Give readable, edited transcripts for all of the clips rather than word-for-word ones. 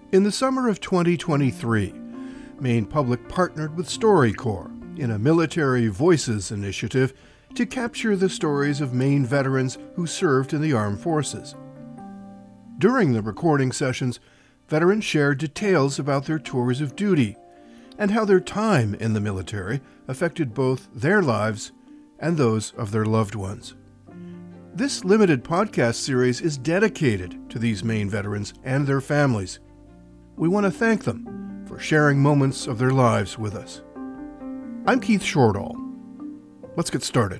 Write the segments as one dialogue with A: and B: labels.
A: In the summer of 2023, Maine Public partnered with StoryCorps in a Military Voices initiative to capture the stories of Maine veterans who served in the armed forces. During the recording sessions, veterans shared details about their tours of duty and how their time in the military affected both their lives and those of their loved ones. This limited podcast series is dedicated to these Maine veterans and their families. We want to thank them for sharing moments of their lives with us. I'm Keith Shortall. Let's get started.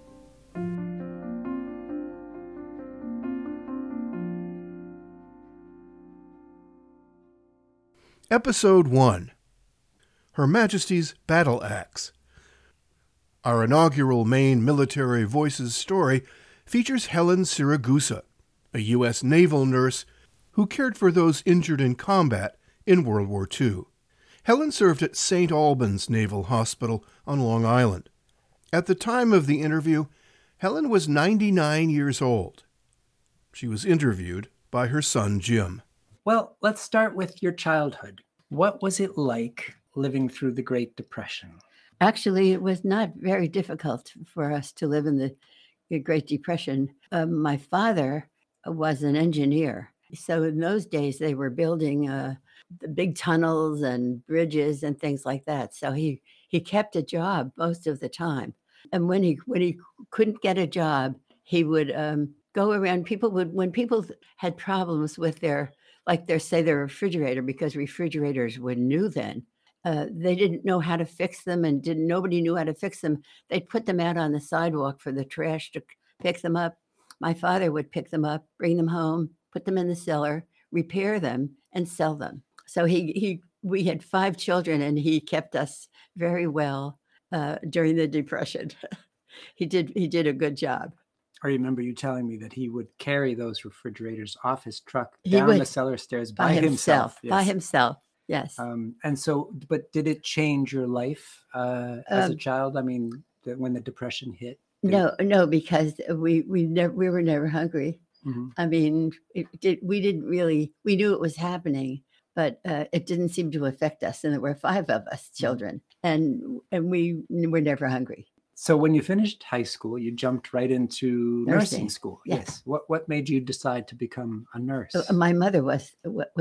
A: Episode 1. Her Majesty's Battle Axe. Our inaugural Maine Military Voices story features Helen Siragusa, a U.S. naval nurse who cared for those injured in combat in World War II. Helen served at St. Albans Naval Hospital on Long Island. At the time of the interview, Helen was 99 years old. She was interviewed by her son, Jim.
B: Well, let's start with your childhood. What was it like living through the Great Depression?
C: Actually, it was not very difficult for us to live in the Great Depression. My father was an engineer. So in those days, they were building the big tunnels and bridges and things like that. So he kept a job most of the time. And when he couldn't get a job, he would go around. When people had problems with their refrigerator, because refrigerators were new then, they didn't know how to fix them, and nobody knew how to fix them. They'd put them out on the sidewalk for the trash to pick them up. My father would pick them up, bring them home, put them in the cellar, repair them, and sell them. So we had 5 children, and he kept us very well during the Depression. He did a good job.
B: I remember you telling me that he would carry those refrigerators off his truck down the cellar stairs by himself.
C: Yes. By himself, yes.
B: But did it change your life as a child? I mean, when the Depression hit?
C: No, because we were never hungry.
B: Mm-hmm.
C: I mean, we knew it was happening, but it didn't seem to affect us. And there were 5 of us children, and we were never hungry.
B: So when you finished high school, you jumped right into nursing school.
C: Yes.
B: What made you decide to become a nurse?
C: My mother went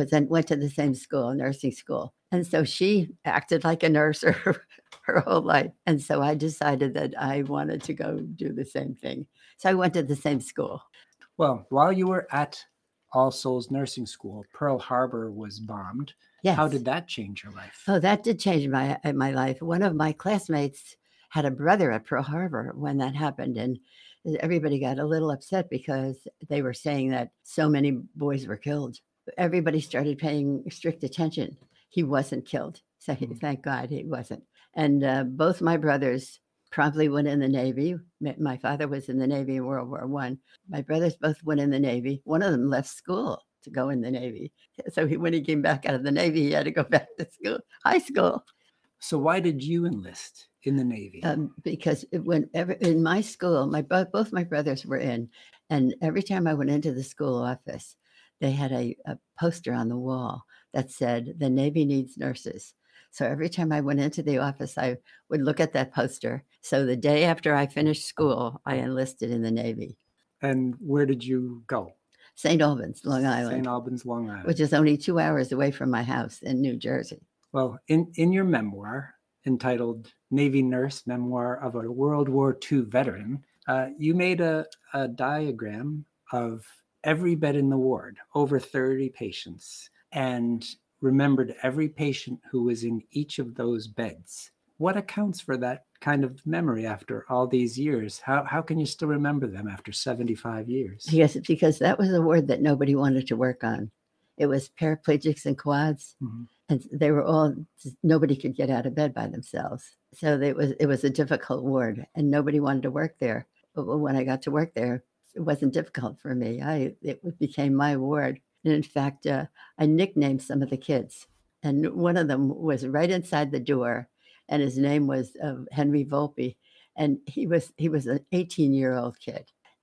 C: to the same school, nursing school. And so she acted like a nurse her whole life. And so I decided that I wanted to go do the same thing. So I went to the same school.
B: Well, while you were at All Souls Nursing School, Pearl Harbor was bombed.
C: Yes.
B: How did that change your life?
C: Oh, that did change my life. One of my classmates had a brother at Pearl Harbor when that happened, and everybody got a little upset because they were saying that so many boys were killed. Everybody started paying strict attention. He wasn't killed, so thank God he wasn't. And both my brothers promptly went in the Navy. My father was in the Navy in World War I. My brothers both went in the Navy. One of them left school to go in the Navy. So when he came back out of the Navy, he had to go back to school, high school.
B: So why did you enlist in the Navy?
C: Because whenever in my school, both my brothers were in, and every time I went into the school office, they had a poster on the wall that said, "The Navy needs nurses." So every time I went into the office, I would look at that poster. So the day after I finished school, I enlisted in the Navy.
B: And where did you go?
C: St. Albans, Long Island.
B: St. Albans, Long Island.
C: Which is only 2 hours away from my house in New Jersey.
B: Well, in your memoir, entitled Navy Nurse, Memoir of a World War II Veteran, you made a diagram of every bed in the ward, over 30 patients, and remembered every patient who was in each of those beds. What accounts for that kind of memory after all these years? How can you still remember them after 75 years?
C: Yes, because that was a ward that nobody wanted to work on. It was paraplegics and quads. Mm-hmm. And they were nobody could get out of bed by themselves. So it was a difficult ward, and nobody wanted to work there. But when I got to work there, it wasn't difficult for me. It became my ward. And in fact, I nicknamed some of the kids. And one of them was right inside the door, and his name was Henry Volpe. And he was an 18-year-old kid.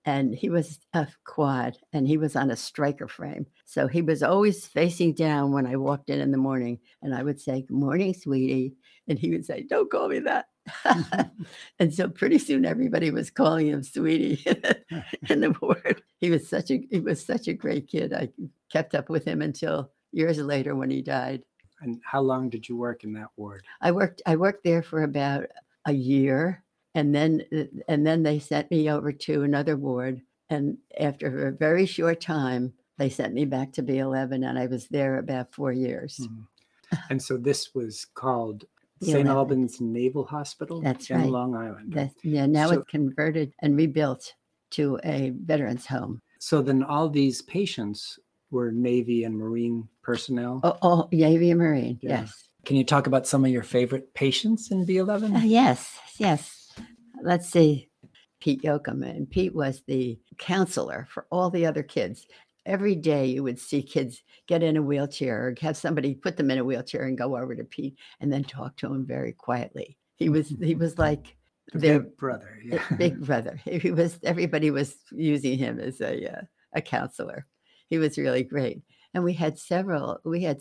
C: and he was a quad, and he was on a striker frame. So he was always facing down when I walked in the morning, and I would say, "Good morning, sweetie," and he would say, "Don't call me that." And so pretty soon everybody was calling him sweetie in the ward. He was such a great kid. I kept up with him until years later when he died.
B: And how long did you work in that ward?
C: I worked there for about a year, and then they sent me over to another ward. And after a very short time, they sent me back to B11, and I was there about 4 years.
B: Mm-hmm. And so this was called
C: B11.
B: St. Albans Naval Hospital.
C: That's
B: in
C: right.
B: Long Island.
C: Now
B: So-
C: it's converted and rebuilt to a veterans home.
B: So then all these patients were Navy and Marine personnel.
C: Oh, Navy and Marine.
B: Yeah.
C: Yes.
B: Can you talk about some of your favorite patients in B11?
C: Yes. Let's see. Pete Yoakum. And Pete was the counselor for all the other kids. Every day you would see kids get in a wheelchair or have somebody put them in a wheelchair and go over to Pete and then talk to him very quietly. He was like
B: The
C: their
B: big brother. Yeah.
C: big brother. Everybody was using him as a counselor. He was really great. And we had several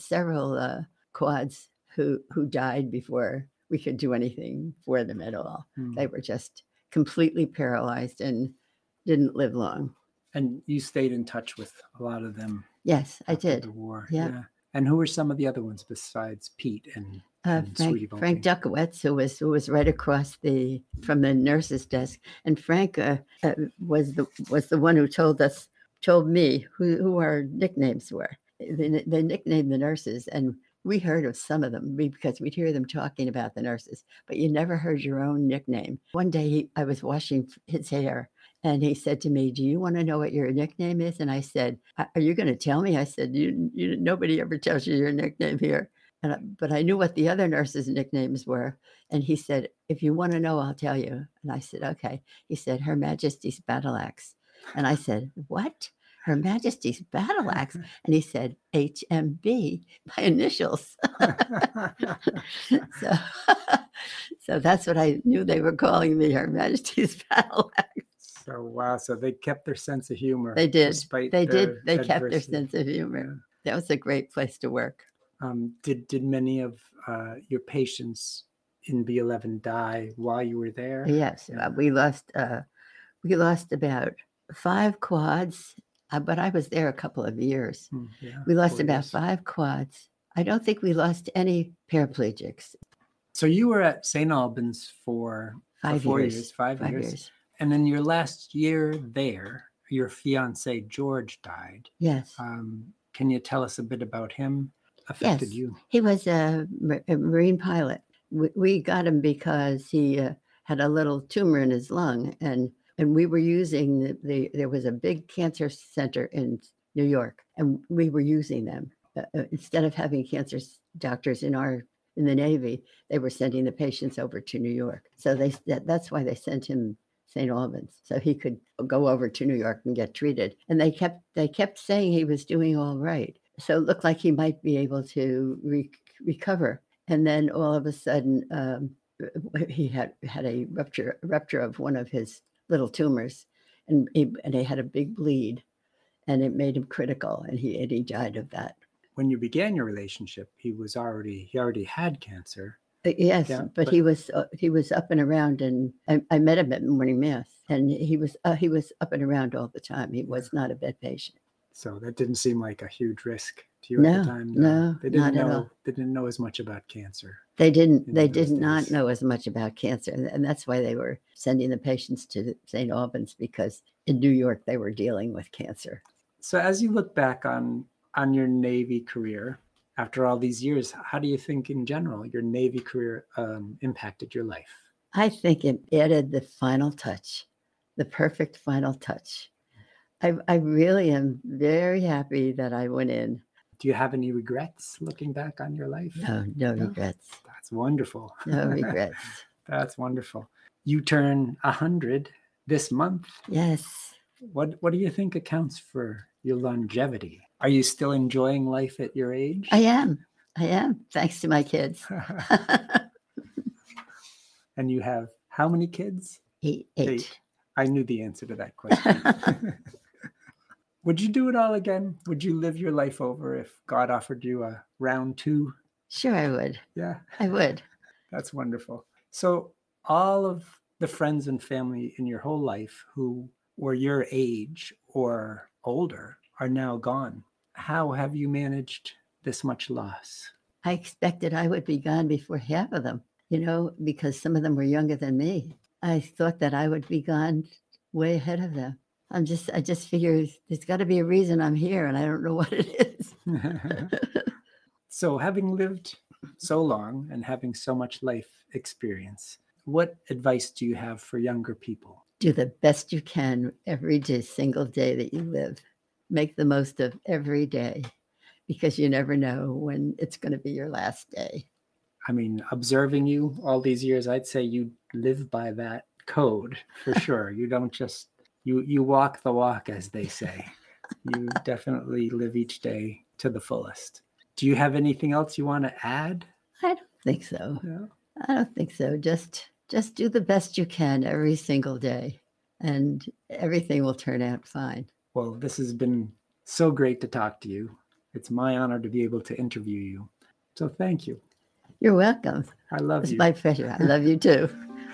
C: quads who died before we could do anything for them at all.
B: Mm.
C: They were just completely paralyzed and didn't live long.
B: And you stayed in touch with a lot of them.
C: Yes, I
B: after
C: did.
B: The war.
C: Yeah.
B: And who were some of the other ones besides Pete and Sweetie
C: Frank
B: Bunting?
C: Duckowitz, who was right across from the nurse's desk, and Frank was the one who told me who our nicknames were. They nicknamed the nurses, and we heard of some of them because we'd hear them talking about the nurses, but you never heard your own nickname. One day I was washing his hair, and he said to me, "Do you want to know what your nickname is?" And I said, "Are you going to tell me?" I said, "Nobody ever tells you your nickname here." But I knew what the other nurses' nicknames were. And he said, "If you want to know, I'll tell you." And I said, "Okay." He said, "Her Majesty's Battle Axe." And I said, "What? Her Majesty's Battle Axe?" And he said, "HMB, my initials." So that's what I knew they were calling me, Her Majesty's Battle Axe.
B: So wow. So they kept their sense of humor.
C: They did.
B: Despite
C: They
B: their
C: did. They kept their
B: adversity.
C: sense of humor. That was a great place to work.
B: Did many of your patients in B11 die while you were there?
C: Yes,
B: Yeah.
C: we lost about 5 quads, but I was there a couple of years.
B: Yeah,
C: We lost
B: 4
C: about
B: years.
C: 5 quads. I don't think we lost any paraplegics.
B: So you were at St. Albans for
C: 5
B: 4
C: years.
B: years, 5
C: 5
B: years.
C: years.
B: And then your last year there, your fiance George died.
C: Yes.
B: Can you tell us a bit about him? Affected
C: Yes.
B: you?
C: He was a Marine pilot. We got him because he had a little tumor in his lung, and we were using there was a big cancer center in New York, and we were using them instead of having cancer doctors in the Navy. They were sending the patients over to New York, so that's why they sent him St. Albans, so he could go over to New York and get treated. And they kept saying he was doing all right, so it looked like he might be able to recover. And then all of a sudden, he had a rupture of one of his little tumors, and he had a big bleed, and it made him critical, and he died of that.
B: When you began your relationship, he already had cancer.
C: Yes,
B: Yeah,
C: but he was up and around, and I met him at morning mass, and he was up and around all the time. He was not a bed patient.
B: So that didn't seem like a huge risk to you at the time.
C: No,
B: They didn't
C: not at
B: know.
C: all.
B: They didn't know as much about cancer.
C: They didn't.
B: In
C: They
B: those
C: did not
B: days.
C: know as much about cancer, and that's why they were sending the patients to St. Albans, because in New York they were dealing with cancer.
B: So as you look back on your Navy career after all these years, how do you think in general your Navy career impacted your life?
C: I think it added the final touch, the perfect final touch. I really am very happy that I went in.
B: Do you have any regrets looking back on your life?
C: No
B: No?
C: regrets.
B: That's wonderful.
C: No regrets.
B: That's wonderful. You turn 100 this month.
C: Yes.
B: What do you think accounts for your longevity? Are you still enjoying life at your age?
C: I am, thanks to my kids.
B: And you have how many kids?
C: 8.
B: I knew the answer to that question. Would you do it all again? Would you live your life over if God offered you a round 2?
C: Sure, I would.
B: Yeah,
C: I would.
B: that's wonderful. So all of the friends and family in your whole life who were your age or older are now gone. How have you managed this much loss?
C: I expected I would be gone before half of them, because some of them were younger than me. I thought that I would be gone way ahead of them. I just figure there's got to be a reason I'm here, and I don't know what it is.
B: So having lived so long and having so much life experience, what advice do you have for younger people?
C: Do the best you can every day, single day that you live. Make the most of every day, because you never know when it's going to be your last day.
B: I mean, observing you all these years, I'd say you live by that code for sure. You don't just, you walk the walk, as they say. You definitely live each day to the fullest. Do you have anything else you want to add?
C: I don't think so.
B: No?
C: I don't think so. Just do the best you can every single day, and everything will turn out fine.
B: Well, this has been so great to talk to you. It's my honor to be able to interview you. So thank you.
C: You're welcome.
B: I love
C: It's
B: you.
C: my pleasure. I love you too.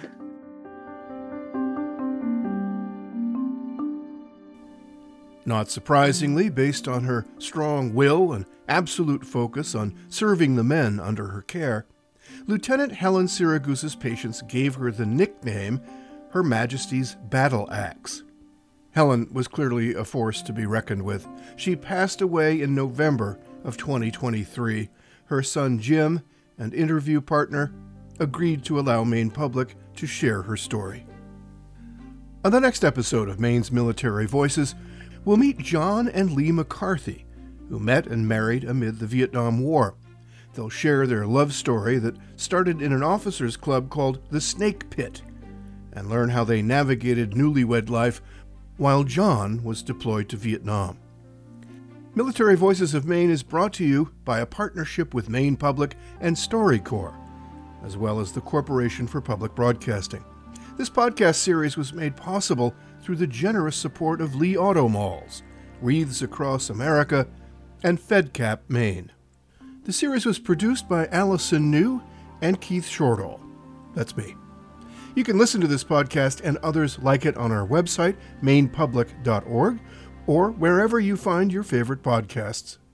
A: Not surprisingly, based on her strong will and absolute focus on serving the men under her care, Lieutenant Helen Siragusa's patients gave her the nickname Her Majesty's Battle Axe. Helen was clearly a force to be reckoned with. She passed away in November of 2023. Her son Jim and interview partner agreed to allow Maine Public to share her story. On the next episode of Maine's Military Voices, we'll meet John and Lee McCarthy, who met and married amid the Vietnam War. They'll share their love story that started in an officers' club called the Snake Pit, and learn how they navigated newlywed life while John was deployed to Vietnam. Military Voices of Maine is brought to you by a partnership with Maine Public and StoryCorps, as well as the Corporation for Public Broadcasting. This podcast series was made possible through the generous support of Lee Auto Malls, Wreaths Across America, and FedCap Maine. The series was produced by Allison New and Keith Shortall. That's me. You can listen to this podcast and others like it on our website, mainepublic.org, or wherever you find your favorite podcasts.